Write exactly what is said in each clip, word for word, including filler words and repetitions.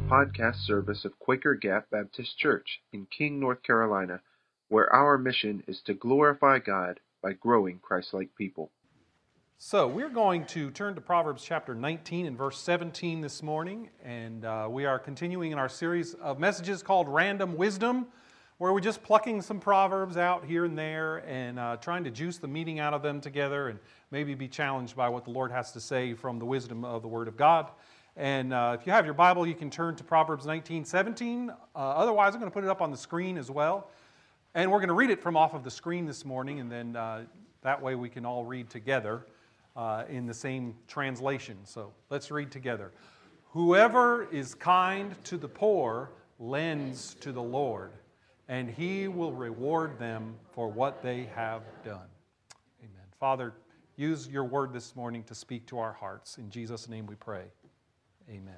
podcast service of Quaker Gap Baptist Church in King, North Carolina, where our mission is to glorify God by growing Christ-like people. So we're going to turn to Proverbs chapter nineteen and verse seventeen this morning, and uh, we are continuing in our series of messages called Random Wisdom, where we're just plucking some proverbs out here and there and uh, trying to juice the meaning out of them together and maybe be challenged by what the Lord has to say from the wisdom of the Word of God. And uh, if you have your Bible, you can turn to Proverbs nineteen seventeen. Uh, otherwise, I'm going to put it up on the screen as well. And we're going to read it from off of the screen this morning, and then uh, that way we can all read together uh, in the same translation. So let's read together. Whoever is kind to the poor lends to the Lord, and He will reward them for what they have done. Amen. Father, use your word this morning to speak to our hearts. In Jesus' name we pray. Amen.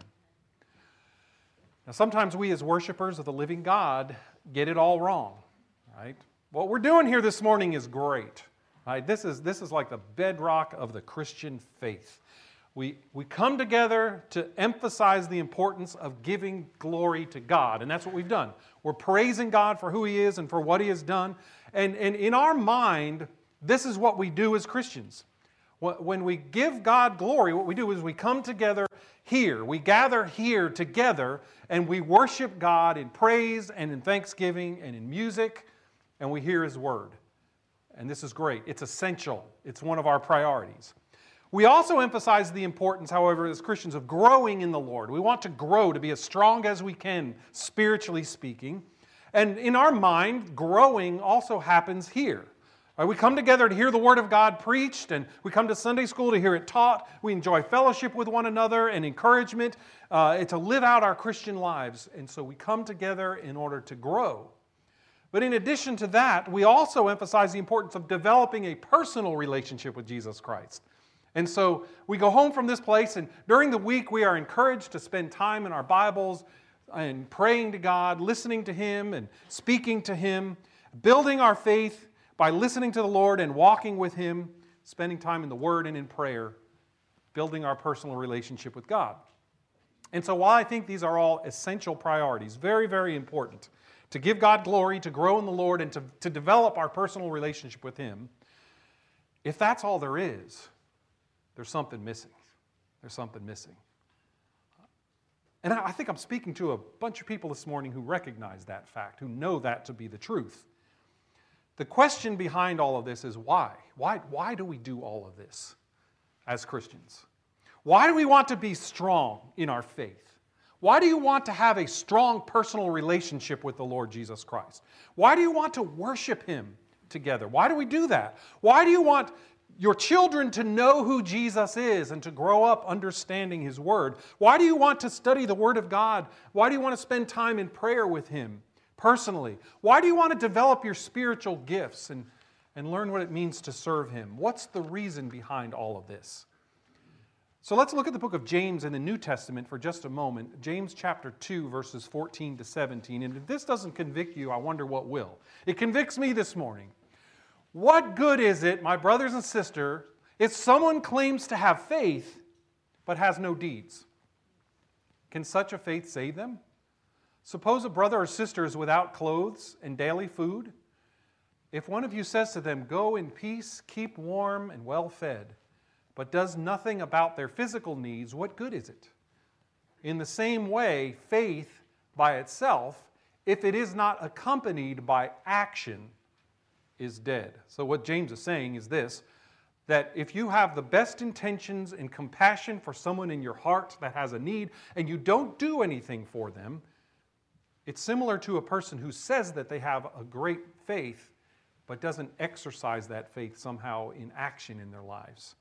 Now, sometimes we as worshipers of the living God get it all wrong, right? What we're doing here this morning is great, right? This is, this is like the bedrock of the Christian faith. We, we come together to emphasize the importance of giving glory to God, and that's what we've done. We're praising God for who He is and for what He has done, and, and in our mind, this is what we do as Christians. When we give God glory, what we do is we come together here. We gather here together and we worship God in praise and in thanksgiving and in music, and we hear His Word. And this is great. It's essential. It's one of our priorities. We also emphasize the importance, however, as Christians, of growing in the Lord. We want to grow, to be as strong as we can, spiritually speaking. And in our mind, growing also happens here. Right, we come together to hear the Word of God preached, and we come to Sunday school to hear it taught. We enjoy fellowship with one another and encouragement uh, to live out our Christian lives. And so we come together in order to grow. But in addition to that, we also emphasize the importance of developing a personal relationship with Jesus Christ. And so we go home from this place, and during the week we are encouraged to spend time in our Bibles and praying to God, listening to Him and speaking to Him, building our faith by listening to the Lord and walking with Him, spending time in the Word and in prayer, building our personal relationship with God. And so while I think these are all essential priorities, very, very important, to give God glory, to grow in the Lord, and to, to develop our personal relationship with Him, if that's all there is, there's something missing. There's something missing. And I think I'm speaking to a bunch of people this morning who recognize that fact, who know that to be the truth. The question behind all of this is why? Why, why do we do all of this as Christians? Why do we want to be strong in our faith? Why do you want to have a strong personal relationship with the Lord Jesus Christ? Why do you want to worship Him together? Why do we do that? Why do you want your children to know who Jesus is and to grow up understanding His Word? Why do you want to study the Word of God? Why do you want to spend time in prayer with Him personally? Why do you want to develop your spiritual gifts and, and learn what it means to serve Him? What's the reason behind all of this? So let's look at the book of James in the New Testament for just a moment. James chapter two, verses fourteen to seventeen. And if this doesn't convict you, I wonder what will. It convicts me this morning. What good is it, my brothers and sisters, if someone claims to have faith but has no deeds? Can such a faith save them? Suppose a brother or sister is without clothes and daily food. If one of you says to them, "Go in peace, keep warm and well fed," but does nothing about their physical needs, what good is it? In the same way, faith by itself, if it is not accompanied by action, is dead. So what James is saying is this, that if you have the best intentions and compassion for someone in your heart that has a need, and you don't do anything for them, it's similar to a person who says that they have a great faith, but doesn't exercise that faith somehow in action in their lives.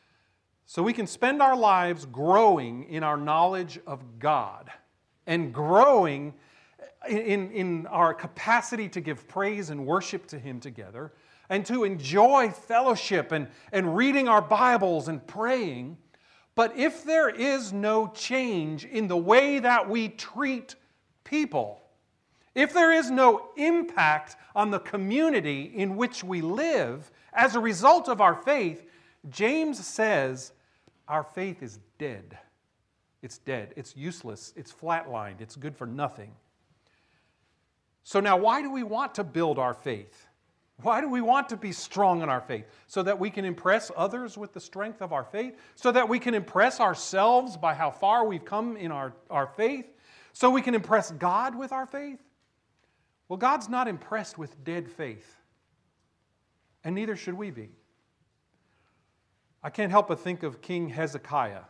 So we can spend our lives growing in our knowledge of God and growing in, in our capacity to give praise and worship to Him together and to enjoy fellowship and, and reading our Bibles and praying. But if there is no change in the way that we treat people, if there is no impact on the community in which we live as a result of our faith, James says our faith is dead. It's dead. It's useless. It's flatlined. It's good for nothing. So now, why do we want to build our faith? Why do we want to be strong in our faith? So that we can impress others with the strength of our faith? So that we can impress ourselves by how far we've come in our, our faith? So we can impress God with our faith? Well, God's not impressed with dead faith. And neither should we be. I can't help but think of King Hezekiah.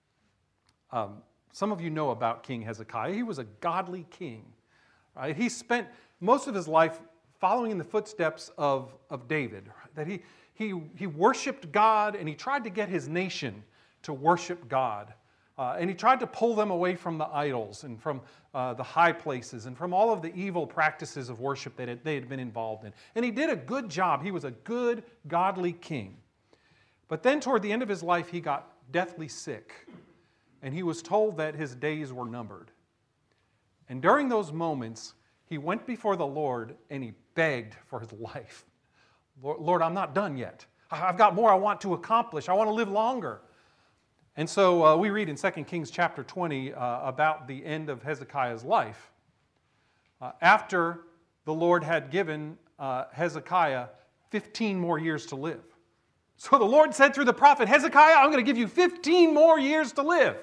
Um, some of you know about King Hezekiah. He was a godly king. Right? He spent most of his life following in the footsteps of, of David. That he, he, he worshiped God, and he tried to get his nation to worship God. Uh, and he tried to pull them away from the idols and from uh, the high places and from all of the evil practices of worship that it, they had been involved in. And he did a good job. He was a good, godly king. But then toward the end of his life, he got deathly sick. And he was told that his days were numbered. And during those moments, he went before the Lord and he begged for his life. Lord, Lord, I'm not done yet. I've got more I want to accomplish. I want to live longer. And so uh, we read in Second Kings chapter twenty uh, about the end of Hezekiah's life. Uh, after the Lord had given uh, Hezekiah fifteen more years to live. So the Lord said through the prophet, Hezekiah, I'm going to give you fifteen more years to live.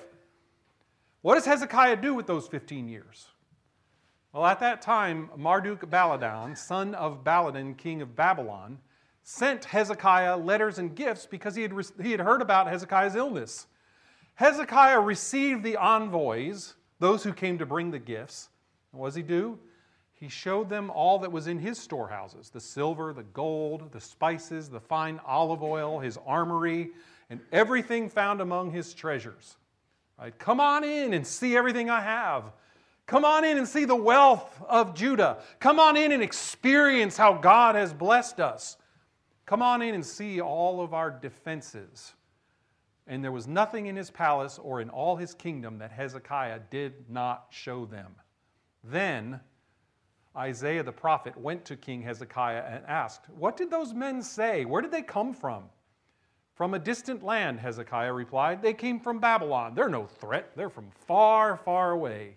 What does Hezekiah do with those fifteen years? Well, at that time, Marduk-Baladan, son of Baladan, king of Babylon, sent Hezekiah letters and gifts because he had, he had heard about Hezekiah's illness. Hezekiah received the envoys, those who came to bring the gifts. And what does he do? He showed them all that was in his storehouses, the silver, the gold, the spices, the fine olive oil, his armory, and everything found among his treasures. Right? Come on in and see everything I have. Come on in and see the wealth of Judah. Come on in and experience how God has blessed us. Come on in and see all of our defenses. And there was nothing in his palace or in all his kingdom that Hezekiah did not show them. Then Isaiah the prophet went to King Hezekiah and asked, what did those men say? Where did they come from? From a distant land, Hezekiah replied. They came from Babylon. They're no threat. They're from far, far away.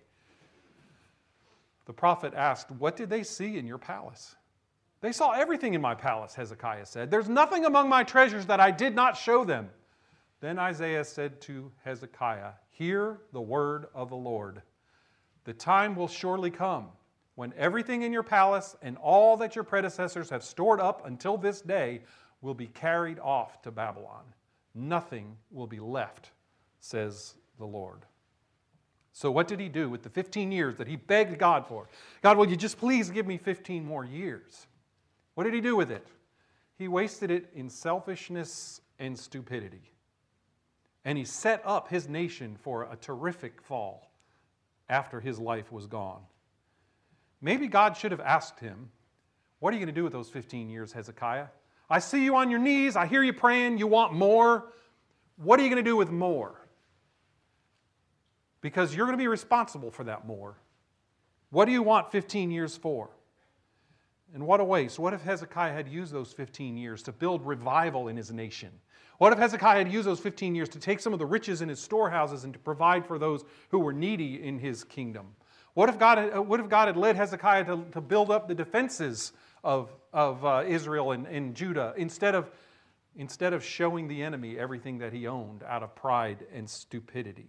The prophet asked, what did they see in your palace? They saw everything in my palace, Hezekiah said. There's nothing among my treasures that I did not show them. Then Isaiah said to Hezekiah, hear the word of the Lord. The time will surely come when everything in your palace and all that your predecessors have stored up until this day will be carried off to Babylon. Nothing will be left, says the Lord. So what did he do with the fifteen years that he begged God for? God, will you just please give me fifteen more years? What did he do with it? He wasted it in selfishness and stupidity. And he set up his nation for a terrific fall after his life was gone. Maybe God should have asked him, what are you going to do with those fifteen years, Hezekiah? I see you on your knees. I hear you praying. You want more. What are you going to do with more? Because you're going to be responsible for that more. What do you want fifteen years for? And what a waste. What if Hezekiah had used those fifteen years to build revival in his nation? What if Hezekiah had used those fifteen years to take some of the riches in his storehouses and to provide for those who were needy in his kingdom? What if God had, what if God had led Hezekiah to, to build up the defenses of, of uh, Israel and, and Judah instead of, instead of showing the enemy everything that he owned out of pride and stupidity?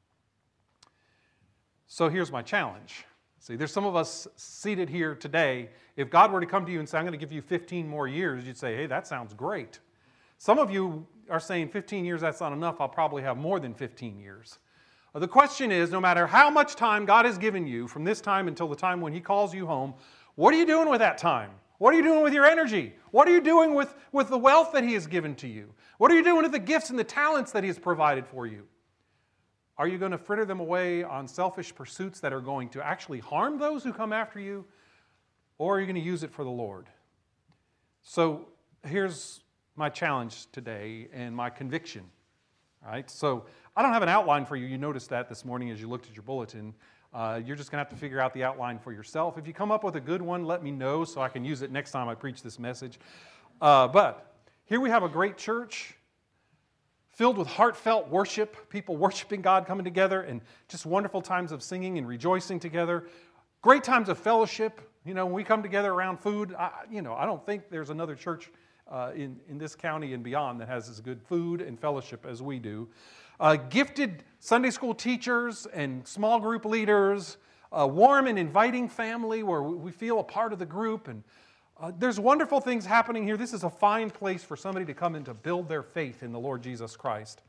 So here's my challenge. See, there's some of us seated here today. If God were to come to you and say, I'm going to give you fifteen more years, you'd say, hey, that sounds great. Some of you are saying fifteen years, that's not enough. I'll probably have more than fifteen years. Uh, the question is, no matter how much time God has given you from this time until the time when He calls you home, what are you doing with that time? What are you doing with your energy? What are you doing with, with the wealth that He has given to you? What are you doing with the gifts and the talents that He has provided for you? Are you going to fritter them away on selfish pursuits that are going to actually harm those who come after you? Or are you going to use it for the Lord? So here's my challenge today and my conviction. All right? So I don't have an outline for you. You noticed that this morning as you looked at your bulletin. Uh, you're just going to have to figure out the outline for yourself. If you come up with a good one, let me know so I can use it next time I preach this message. Uh, but here we have a great church filled with heartfelt worship, people worshiping God, coming together, and just wonderful times of singing and rejoicing together. Great times of fellowship. You know, when we come together around food, I, you know, I don't think there's another church uh, in, in this county and beyond that has as good food and fellowship as we do. Uh, gifted Sunday school teachers and small group leaders, a warm and inviting family where we feel a part of the group. And uh, there's wonderful things happening here. This is a fine place for somebody to come and to build their faith in the Lord Jesus Christ.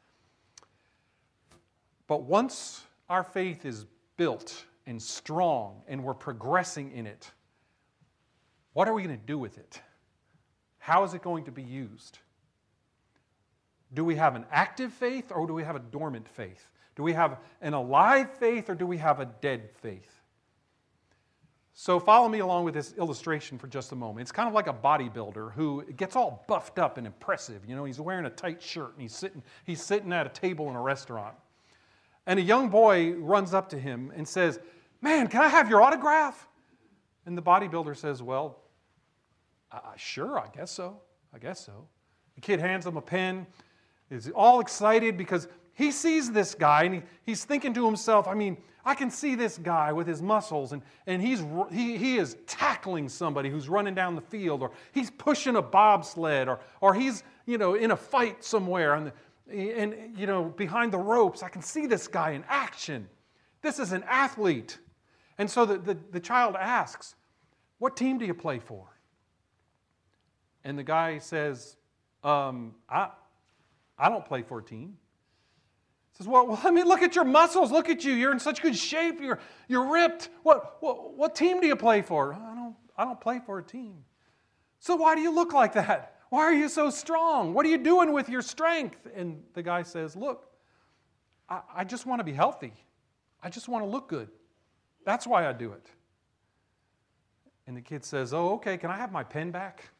But once our faith is built and strong and we're progressing in it, what are we going to do with it? How is it going to be used? Do we have an active faith or do we have a dormant faith? Do we have an alive faith or do we have a dead faith? So follow me along with this illustration for just a moment. It's kind of like a bodybuilder who gets all buffed up and impressive. You know, he's wearing a tight shirt and he's sitting, he's sitting at a table in a restaurant. And a young boy runs up to him and says, "Man, can I have your autograph?" And the bodybuilder says, "Well, uh, sure, I guess so. I guess so." The kid hands him a pen. He's all excited because he sees this guy and he, he's thinking to himself, I mean, I can see this guy with his muscles and, and he's, he, he is tackling somebody who's running down the field, or he's pushing a bobsled, or, or he's, you know, in a fight somewhere and, and, you know, behind the ropes. I can see this guy in action. This is an athlete. And so the, the, the child asks, "What team do you play for?" And the guy says, um, I, I don't play for a team. He says, well, well, I mean, look at your muscles. Look at you. You're in such good shape. You're, you're ripped. What, what, what team do you play for? I don't, I don't play for a team. So why do you look like that? Why are you so strong? What are you doing with your strength? And the guy says, look, I, I just want to be healthy. I just want to look good. That's why I do it. And the kid says, oh, okay, can I have my pen back?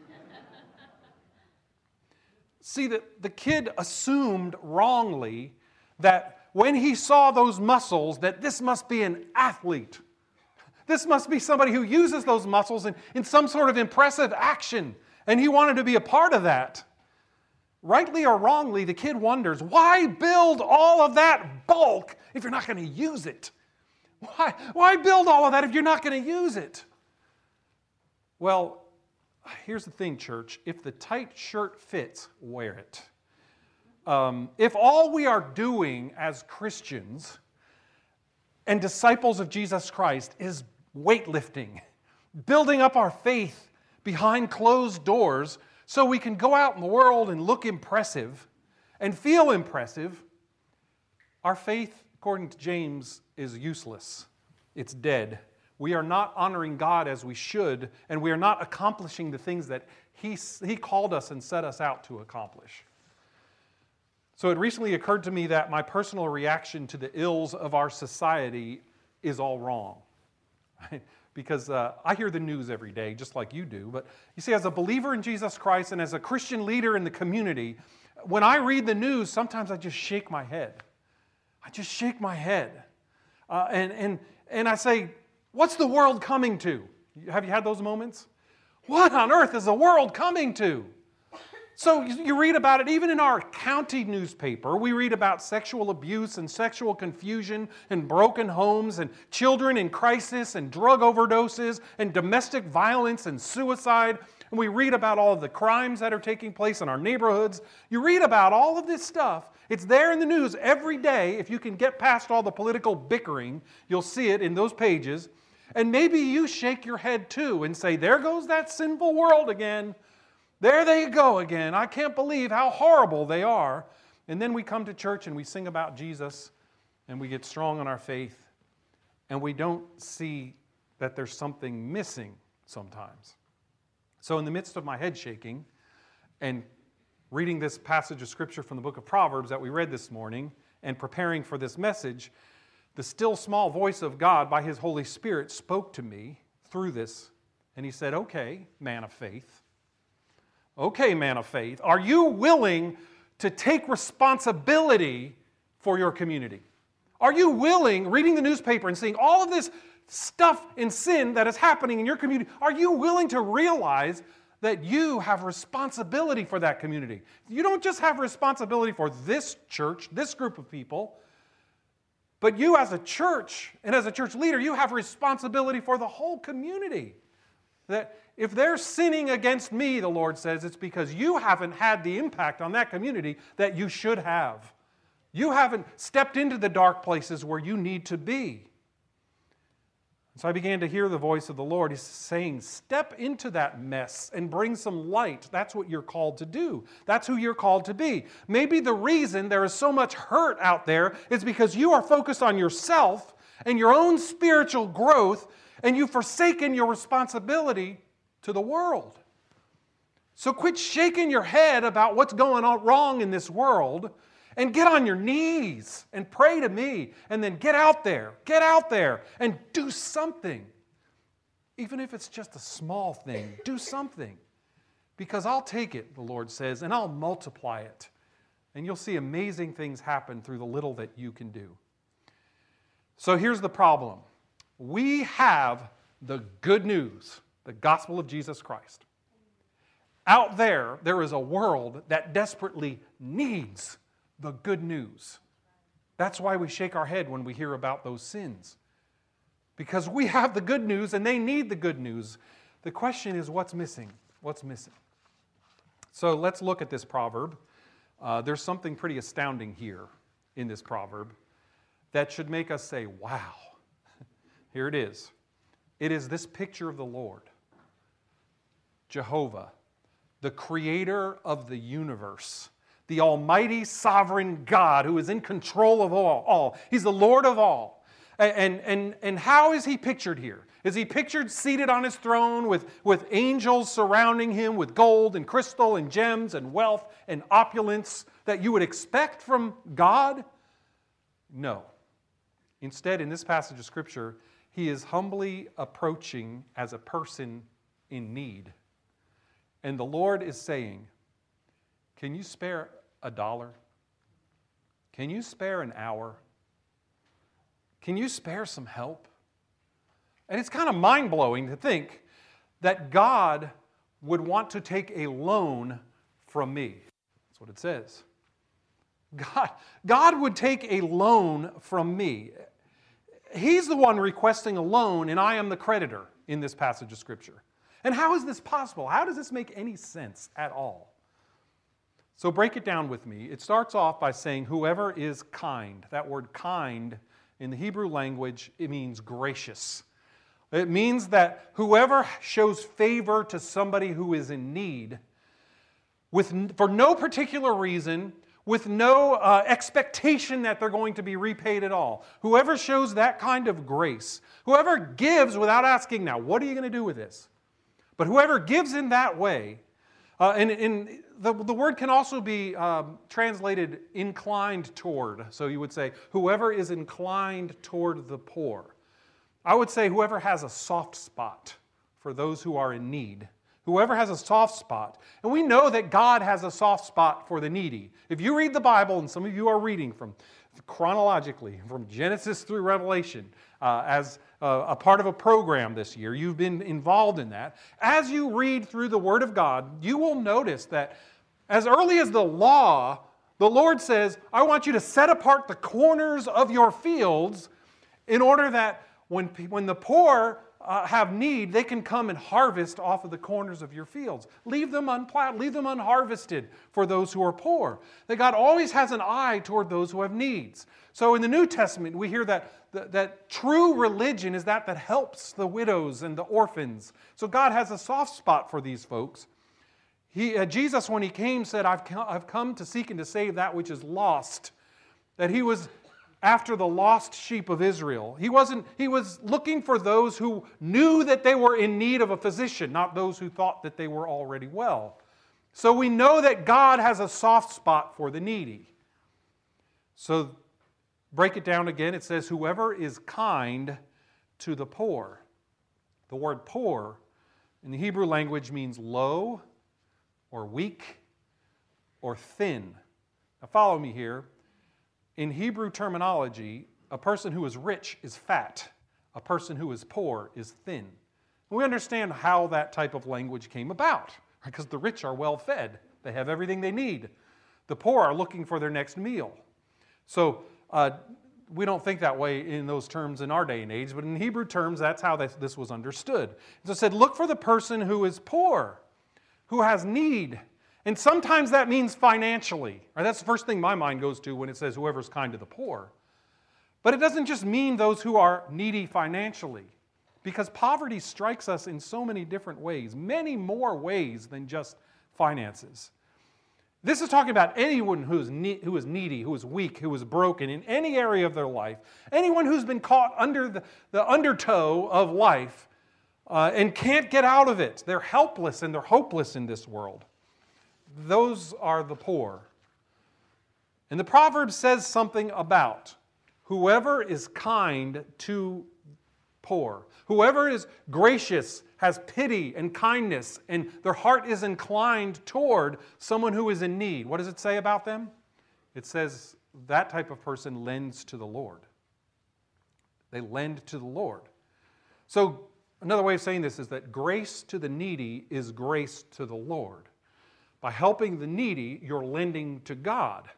See, the, the kid assumed wrongly that when he saw those muscles, that this must be an athlete. This must be somebody who uses those muscles in, in some sort of impressive action. And he wanted to be a part of that. Rightly or wrongly, the kid wonders, why build all of that bulk if you're not going to use it? Why, why build all of that if you're not going to use it? Well, here's the thing, church. If the tight shirt fits, wear it. Um, if all we are doing as Christians and disciples of Jesus Christ is weightlifting, building up our faith behind closed doors so we can go out in the world and look impressive and feel impressive, our faith, according to James, is useless. It's dead. We are not honoring God as we should, and we are not accomplishing the things that He, he called us and set us out to accomplish. So it recently occurred to me that my personal reaction to the ills of our society is all wrong. Right? Because uh, I hear the news every day, just like you do. But you see, as a believer in Jesus Christ and as a Christian leader in the community, when I read the news, sometimes I just shake my head. I just shake my head. Uh, and, and, and I say, what's the world coming to? Have you had those moments? What on earth is the world coming to? So you read about it even in our county newspaper. We read about sexual abuse and sexual confusion and broken homes and children in crisis and drug overdoses and domestic violence and suicide. And we read about all of the crimes that are taking place in our neighborhoods. You read about all of this stuff. It's there in the news every day. If you can get past all the political bickering, you'll see it in those pages. And maybe you shake your head too and say, there goes that sinful world again. There they go again. I can't believe how horrible they are. And then we come to church and we sing about Jesus and we get strong in our faith and we don't see that there's something missing sometimes. So in the midst of my head shaking and reading this passage of Scripture from the book of Proverbs that we read this morning and preparing for this message, the still small voice of God by His Holy Spirit spoke to me through this. And He said, okay, man of faith. Okay, man of faith. Are you willing to take responsibility for your community? Are you willing, reading the newspaper and seeing all of this stuff and sin that is happening in your community, are you willing to realize that you have responsibility for that community. You don't just have responsibility for this church, this group of people, but you as a church and as a church leader, you have responsibility for the whole community. That if they're sinning against me, the Lord says, it's because you haven't had the impact on that community that you should have. You haven't stepped into the dark places where you need to be. So I began to hear the voice of the Lord. He's saying, step into that mess and bring some light. That's what you're called to do. That's who you're called to be. Maybe the reason there is so much hurt out there is because you are focused on yourself and your own spiritual growth, and you've forsaken your responsibility to the world. So quit shaking your head about what's going on wrong in this world, and get on your knees and pray to me, and then get out there, get out there and do something. Even if it's just a small thing, do something. Because I'll take it, the Lord says, and I'll multiply it. And you'll see amazing things happen through the little that you can do. So here's the problem. We have the good news, the gospel of Jesus Christ. Out there, there is a world that desperately needs the good news. That's why we shake our head when we hear about those sins. Because we have the good news and they need the good news. The question is, what's missing? What's missing? So let's look at this proverb. Uh, there's something pretty astounding here in this proverb that should make us say, wow. Here it is. It is this picture of the Lord, Jehovah, the creator of the universe, the almighty sovereign God who is in control of all. all. He's the Lord of all. And, and, and how is he pictured here? Is he pictured seated on his throne with, with angels surrounding him with gold and crystal and gems and wealth and opulence that you would expect from God? No. Instead, in this passage of Scripture, he is humbly approaching as a person in need. And the Lord is saying, can you spare a dollar? Can you spare an hour? Can you spare some help? And it's kind of mind-blowing to think that God would want to take a loan from me. That's what it says. God, God would take a loan from me. He's the one requesting a loan, and I am the creditor in this passage of Scripture. And how is this possible? How does this make any sense at all? So break it down with me. It starts off by saying, whoever is kind. That word kind in the Hebrew language, it means gracious. It means that whoever shows favor to somebody who is in need, with, for no particular reason, with no uh, expectation that they're going to be repaid at all. Whoever shows that kind of grace, whoever gives without asking, now, what are you going to do with this? But whoever gives in that way, uh, and, and the, the word can also be um, translated inclined toward. So you would say, whoever is inclined toward the poor. I would say whoever has a soft spot for those who are in need. Whoever has a soft spot. And we know that God has a soft spot for the needy. If you read the Bible, and some of you are reading from chronologically, from Genesis through Revelation, uh, as uh, a part of a program this year, you've been involved in that. As you read through the Word of God, you will notice that as early as the law, the Lord says, I want you to set apart the corners of your fields in order that when, when the poor Uh, have need, they can come and harvest off of the corners of your fields. Leave them unplowed, leave them unharvested for those who are poor. That God always has an eye toward those who have needs. So in the New Testament, we hear that, that, that true religion is that that helps the widows and the orphans. So God has a soft spot for these folks. He, uh, Jesus, when he came, said, I've come, I've come to seek and to save that which is lost. That he was after the lost sheep of Israel. He wasn't, he was looking for those who knew that they were in need of a physician, not those who thought that they were already well. So we know that God has a soft spot for the needy. So break it down again. It says, whoever is kind to the poor. The word poor in the Hebrew language means low or weak or thin. Now follow me here. In Hebrew terminology, a person who is rich is fat. A person who is poor is thin. We understand how that type of language came about. because the rich are well fed. They have everything they need. The poor are looking for their next meal. So uh, we don't think that way in those terms in our day and age, but in Hebrew terms, that's how this, this was understood. So it said, look for the person who is poor, who has need. And sometimes that means financially. Right? That's the first thing my mind goes to when it says whoever's kind to the poor. But it doesn't just mean those who are needy financially, because poverty strikes us in so many different ways, many more ways than just finances. This is talking about anyone who is, ne- who is needy, who is weak, who is broken in any area of their life, anyone who's been caught under the, the undertow of life uh, and can't get out of it. They're helpless and they're hopeless in this world. Those are the poor. And the proverb says something about whoever is kind to poor, whoever is gracious, has pity and kindness, and their heart is inclined toward someone who is in need. What does it say about them? It says that type of person lends to the Lord. They lend to the Lord. So another way of saying this is that grace to the needy is grace to the Lord. By helping the needy, you're lending to God.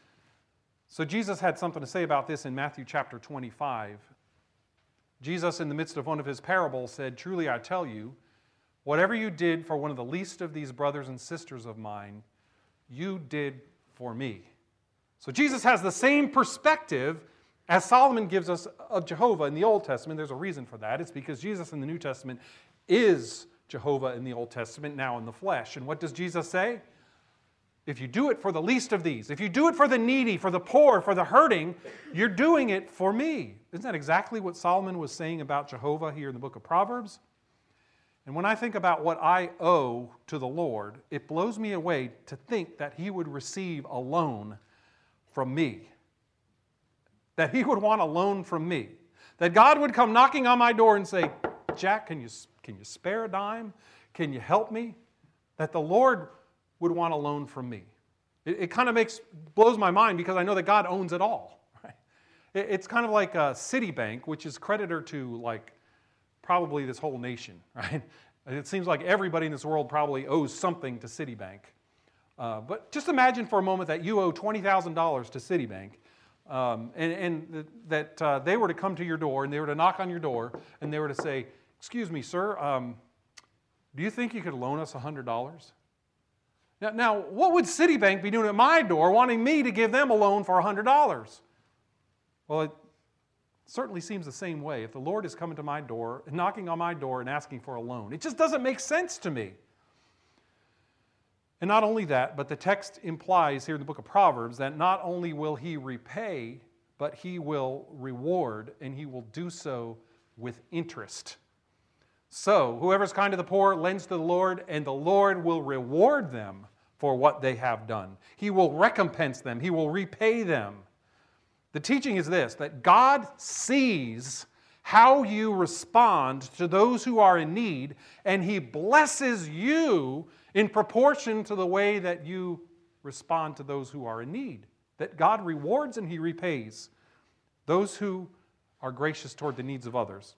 So Jesus had something to say about this in Matthew chapter twenty-five. Jesus, in the midst of one of his parables, said, "Truly I tell you, whatever you did for one of the least of these brothers and sisters of mine, you did for me." So Jesus has the same perspective as Solomon gives us of Jehovah in the Old Testament. There's a reason for that. It's because Jesus in the New Testament is Jehovah in the Old Testament, now in the flesh. And what does Jesus say? If you do it for the least of these, if you do it for the needy, for the poor, for the hurting, you're doing it for me. Isn't that exactly what Solomon was saying about Jehovah here in the book of Proverbs? And when I think about what I owe to the Lord, it blows me away to think that He would receive a loan from me. That He would want a loan from me. That God would come knocking on my door and say, "Jack, can you, can you spare a dime? Can you help me?" That the Lord would want a loan from me. It, it kind of makes blows my mind because I know that God owns it all. Right? It, it's kind of like a Citibank, which is creditor to like probably this whole nation. Right? It seems like everybody in this world probably owes something to Citibank. Uh, but just imagine for a moment that you owe twenty thousand dollars to Citibank, um, and, and that uh, they were to come to your door and they were to knock on your door and they were to say, "Excuse me, sir, um, do you think you could loan us one hundred dollars? Now, now, what would Citibank be doing at my door wanting me to give them a loan for one hundred dollars? Well, it certainly seems the same way. If the Lord is coming to my door, knocking on my door and asking for a loan, it just doesn't make sense to me. And not only that, but the text implies here in the book of Proverbs that not only will He repay, but He will reward, and He will do so with interest. So, whoever's kind to the poor lends to the Lord, and the Lord will reward them for what they have done. He will recompense them. He will repay them. The teaching is this, that God sees how you respond to those who are in need, and He blesses you in proportion to the way that you respond to those who are in need. That God rewards and He repays those who are gracious toward the needs of others.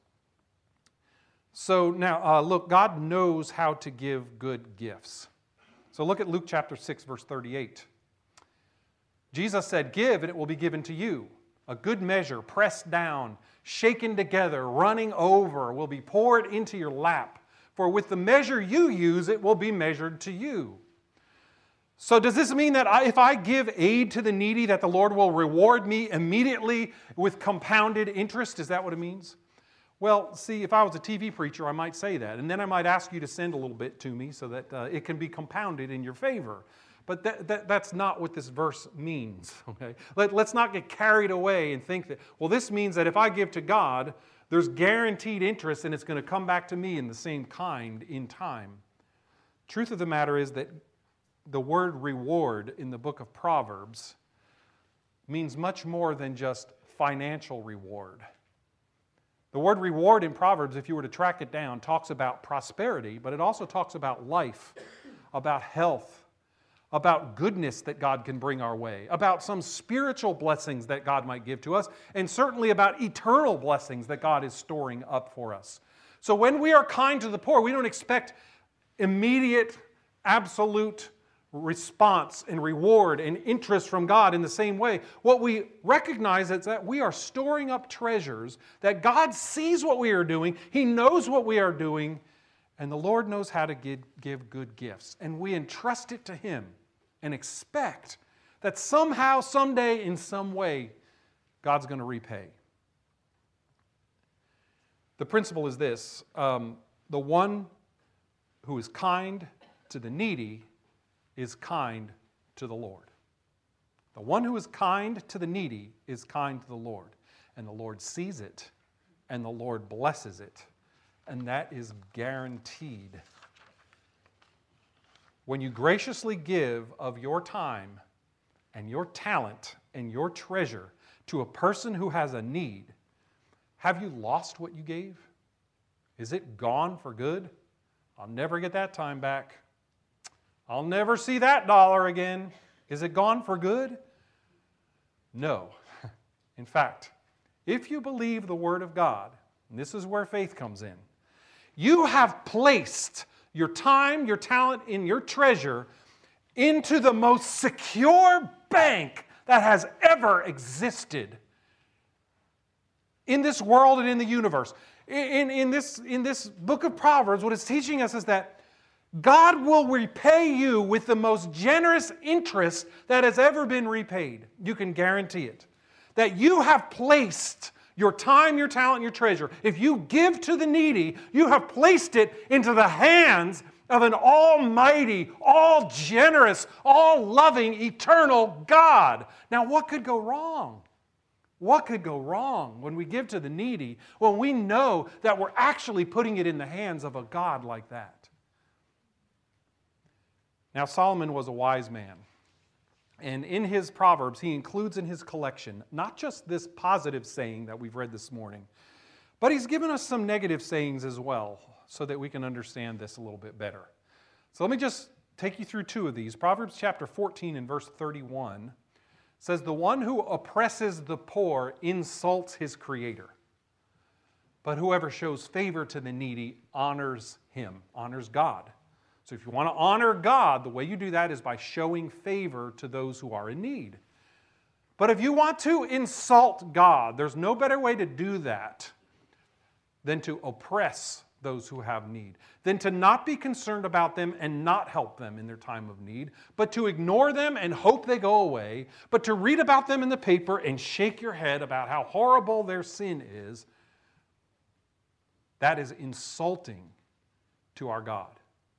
So now, uh, look, God knows how to give good gifts. So look at Luke chapter six, verse thirty-eight. Jesus said, "Give, and it will be given to you. A good measure, pressed down, shaken together, running over, will be poured into your lap. For with the measure you use, it will be measured to you." So does this mean that I, if I give aid to the needy, that the Lord will reward me immediately with compounded interest? Is that what it means? Well, see, if I was a T V preacher, I might say that. And then I might ask you to send a little bit to me so that uh, it can be compounded in your favor. But that, that, that's not what this verse means. Okay? Let, let's not get carried away and think that, well, this means that if I give to God, there's guaranteed interest and it's going to come back to me in the same kind in time. Truth of the matter is that the word reward in the book of Proverbs means much more than just financial reward. The word reward in Proverbs, if you were to track it down, talks about prosperity, but it also talks about life, about health, about goodness that God can bring our way, about some spiritual blessings that God might give to us, and certainly about eternal blessings that God is storing up for us. So when we are kind to the poor, we don't expect immediate absolute response and reward and interest from God in the same way. What we recognize is that we are storing up treasures, that God sees what we are doing, He knows what we are doing, and the Lord knows how to give, give good gifts. And we entrust it to Him and expect that somehow, someday, in some way, God's going to repay. The principle is this: um, the one who is kind to the needy is kind to the Lord. The one who is kind to the needy is kind to the Lord. And the Lord sees it, and the Lord blesses it. And that is guaranteed. When you graciously give of your time and your talent and your treasure to a person who has a need, have you lost what you gave? Is it gone for good? I'll never get that time back. I'll never see that dollar again. Is it gone for good? No. In fact, if you believe the Word of God, and this is where faith comes in, you have placed your time, your talent, and your treasure into the most secure bank that has ever existed in this world and in the universe. In, in, this, in this book of Proverbs, what it's teaching us is that God will repay you with the most generous interest that has ever been repaid. You can guarantee it. That you have placed your time, your talent, and your treasure. If you give to the needy, you have placed it into the hands of an almighty, all generous, all loving, eternal God. Now, what could go wrong? What could go wrong when we give to the needy when we know that we're actually putting it in the hands of a God like that? Now, Solomon was a wise man. And in his Proverbs, he includes in his collection not just this positive saying that we've read this morning, but he's given us some negative sayings as well so that we can understand this a little bit better. So let me just take you through two of these. Proverbs chapter fourteen and verse thirty-one says, "The one who oppresses the poor insults his Creator, but whoever shows favor to the needy honors him," honors God. So if you want to honor God, the way you do that is by showing favor to those who are in need. But if you want to insult God, there's no better way to do that than to oppress those who have need, than to not be concerned about them and not help them in their time of need, but to ignore them and hope they go away, but to read about them in the paper and shake your head about how horrible their sin is. That is insulting to our God.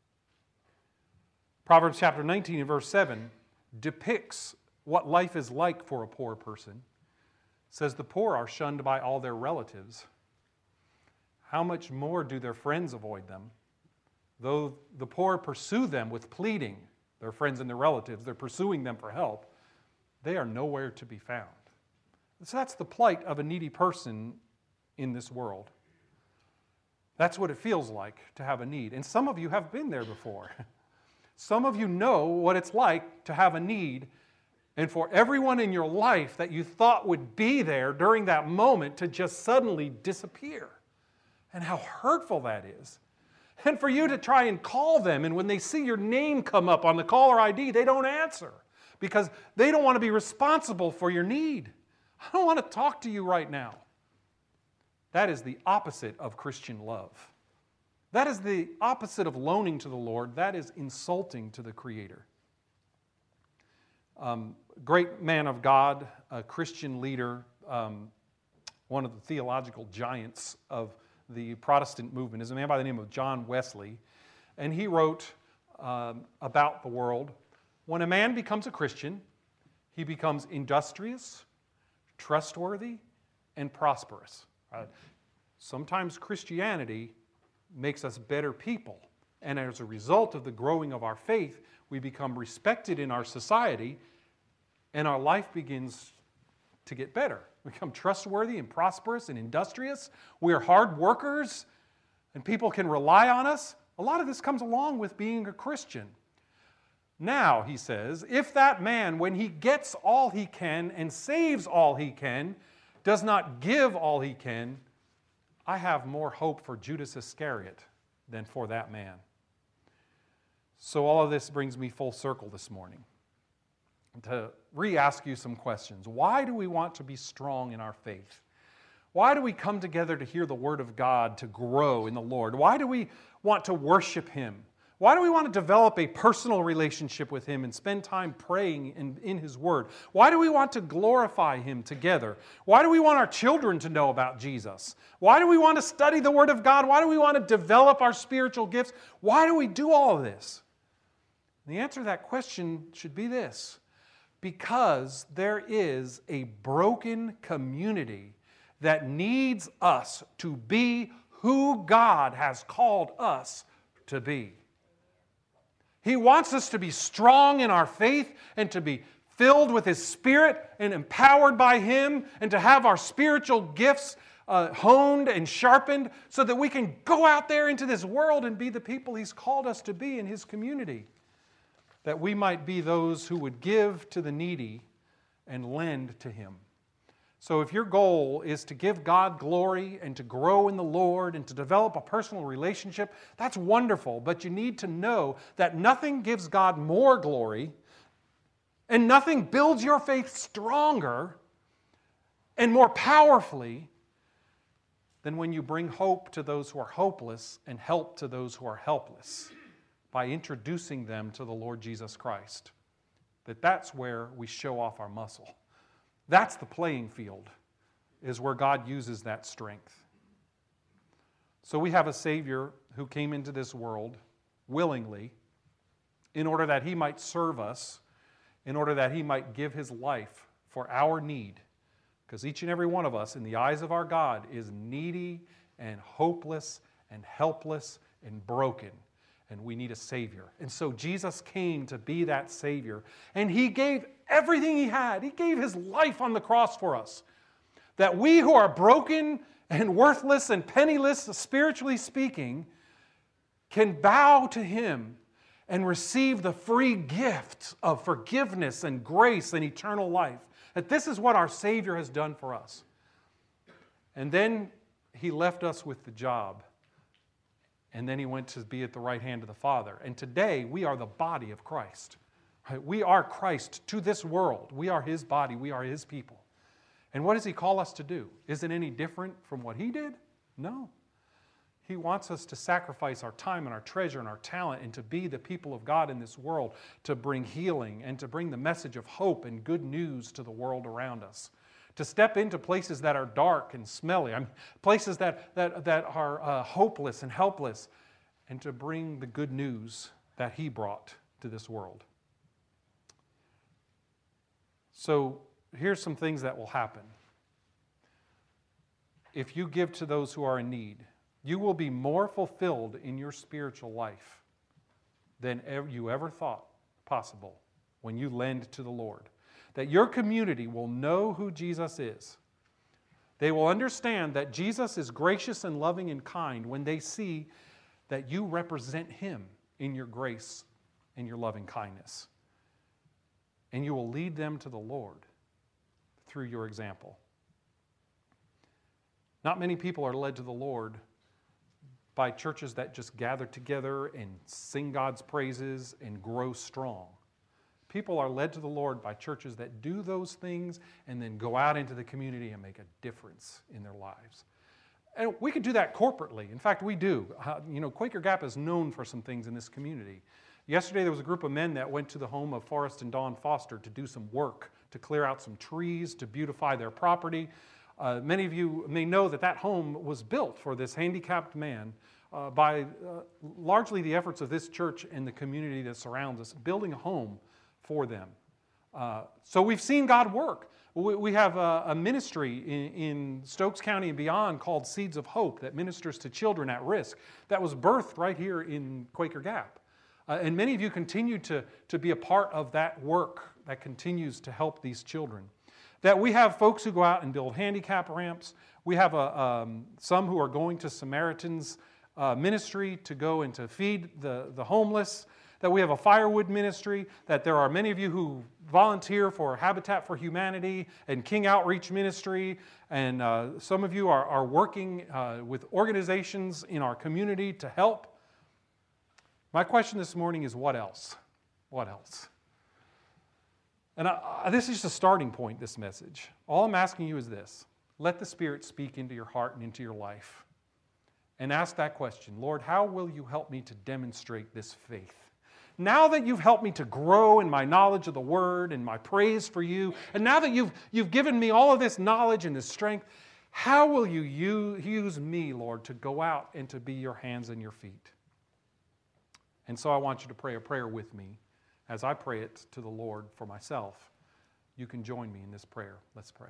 Proverbs chapter nineteen and verse seven depicts what life is like for a poor person. It says, "The poor are shunned by all their relatives. How much more do their friends avoid them? Though the poor pursue them with pleading," their friends and their relatives, they're pursuing them for help, "they are nowhere to be found." So that's the plight of a needy person in this world. That's what it feels like to have a need. And some of you have been there before. Some of you know what it's like to have a need, and for everyone in your life that you thought would be there during that moment to just suddenly disappear. And how hurtful that is. And for you to try and call them, and when they see your name come up on the caller I D, they don't answer because they don't want to be responsible for your need. I don't want to talk to you right now. That is the opposite of Christian love. That is the opposite of loaning to the Lord. That is insulting to the Creator. Um, great man of God, a Christian leader, um, one of the theological giants of the Protestant movement is a man by the name of John Wesley. And he wrote um, about the world. When a man becomes a Christian, he becomes industrious, trustworthy, and prosperous. Right? Sometimes Christianity makes us better people. And as a result of the growing of our faith, we become respected in our society, and our life begins to get better. We become trustworthy and prosperous and industrious. We're hard workers, and people can rely on us. A lot of this comes along with being a Christian. Now, he says, if that man, when he gets all he can and saves all he can, does not give all he can, I have more hope for Judas Iscariot than for that man. So all of this brings me full circle this morning to re-ask you some questions. Why do we want to be strong in our faith? Why do we come together to hear the Word of God, to grow in the Lord? Why do we want to worship Him? Why do we want to develop a personal relationship with Him and spend time praying in, in His Word? Why do we want to glorify Him together? Why do we want our children to know about Jesus? Why do we want to study the Word of God? Why do we want to develop our spiritual gifts? Why do we do all of this? And the answer to that question should be this: because there is a broken community that needs us to be who God has called us to be. He wants us to be strong in our faith and to be filled with His Spirit and empowered by Him, and to have our spiritual gifts uh, honed and sharpened so that we can go out there into this world and be the people He's called us to be in His community. That we might be those who would give to the needy and lend to Him. So if your goal is to give God glory and to grow in the Lord and to develop a personal relationship, that's wonderful. But you need to know that nothing gives God more glory and nothing builds your faith stronger and more powerfully than when you bring hope to those who are hopeless and help to those who are helpless by introducing them to the Lord Jesus Christ. That that's where we show off our muscle. That's the playing field, is where God uses that strength. So we have a Savior who came into this world willingly in order that He might serve us, in order that He might give His life for our need. Because each and every one of us, in the eyes of our God, is needy and hopeless and helpless and broken. And we need a Savior. And so Jesus came to be that Savior. And He gave everything He had. He gave His life on the cross for us. That we who are broken and worthless and penniless, spiritually speaking, can bow to Him and receive the free gift of forgiveness and grace and eternal life. That this is what our Savior has done for us. And then He left us with the job. And then He went to be at the right hand of the Father. And today, we are the body of Christ. Right? We are Christ to this world. We are His body. We are His people. And what does He call us to do? Is it any different from what He did? No. He wants us to sacrifice our time and our treasure and our talent and to be the people of God in this world, to bring healing and to bring the message of hope and good news to the world around us. To step into places that are dark and smelly, I mean, places that, that, that are uh, hopeless and helpless, and to bring the good news that He brought to this world. So here's some things that will happen. If you give to those who are in need, you will be more fulfilled in your spiritual life than ever you ever thought possible when you lend to the Lord. That your community will know who Jesus is. They will understand that Jesus is gracious and loving and kind when they see that you represent Him in your grace and your loving kindness. And you will lead them to the Lord through your example. Not many people are led to the Lord by churches that just gather together and sing God's praises and grow strong. People are led to the Lord by churches that do those things and then go out into the community and make a difference in their lives. And we could do that corporately. In fact, we do. Uh, you know, Quaker Gap is known for some things in this community. Yesterday, there was a group of men that went to the home of Forrest and Dawn Foster to do some work, to clear out some trees, to beautify their property. Uh, many of you may know that that home was built for this handicapped man uh, by uh, largely the efforts of this church and the community that surrounds us, building a home for them. Uh, so we've seen God work. We, we have a, a ministry in, in Stokes County and beyond called Seeds of Hope that ministers to children at risk. That was birthed right here in Quaker Gap. Uh, and many of you continue to, to be a part of that work that continues to help these children. That we have folks who go out and build handicap ramps. We have a, um, some who are going to Samaritan's uh, ministry to go and to feed the, the homeless. That we have a firewood ministry, that there are many of you who volunteer for Habitat for Humanity and King Outreach Ministry, and uh, some of you are, are working uh, with organizations in our community to help. My question this morning is, what else? What else? And I, I, this is just a starting point, this message. All I'm asking you is this. Let the Spirit speak into your heart and into your life. And ask that question, Lord, how will you help me to demonstrate this faith? Now that you've helped me to grow in my knowledge of the Word and my praise for you, and now that you've, you've given me all of this knowledge and this strength, how will you use me, Lord, to go out and to be your hands and your feet? And so I want you to pray a prayer with me as I pray it to the Lord for myself. You can join me in this prayer. Let's pray.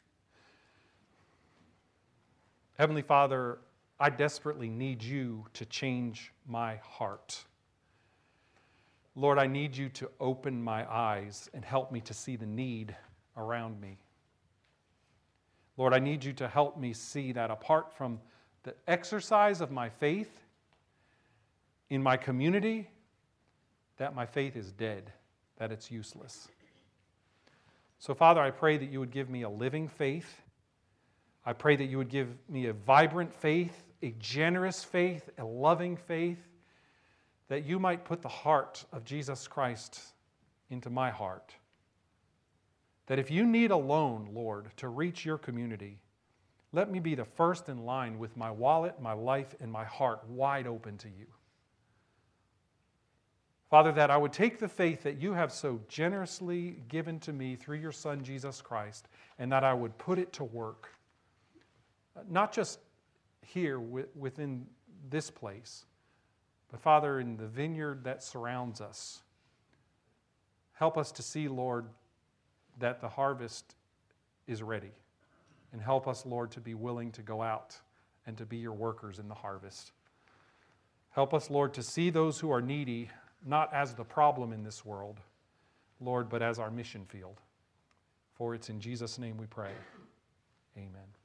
Heavenly Father, I desperately need you to change my heart. Lord, I need you to open my eyes and help me to see the need around me. Lord, I need you to help me see that apart from the exercise of my faith in my community, that my faith is dead, that it's useless. So, Father, I pray that you would give me a living faith. I pray that you would give me a vibrant faith, a generous faith, a loving faith, that you might put the heart of Jesus Christ into my heart. That if you need a loan, Lord, to reach your community, let me be the first in line with my wallet, my life, and my heart wide open to you. Father, that I would take the faith that you have so generously given to me through your Son, Jesus Christ, and that I would put it to work. Not just here within this place, but Father, in the vineyard that surrounds us. Help us to see, Lord, that the harvest is ready. And help us, Lord, to be willing to go out and to be your workers in the harvest. Help us, Lord, to see those who are needy not as the problem in this world, Lord, but as our mission field. For it's in Jesus' name we pray. Amen.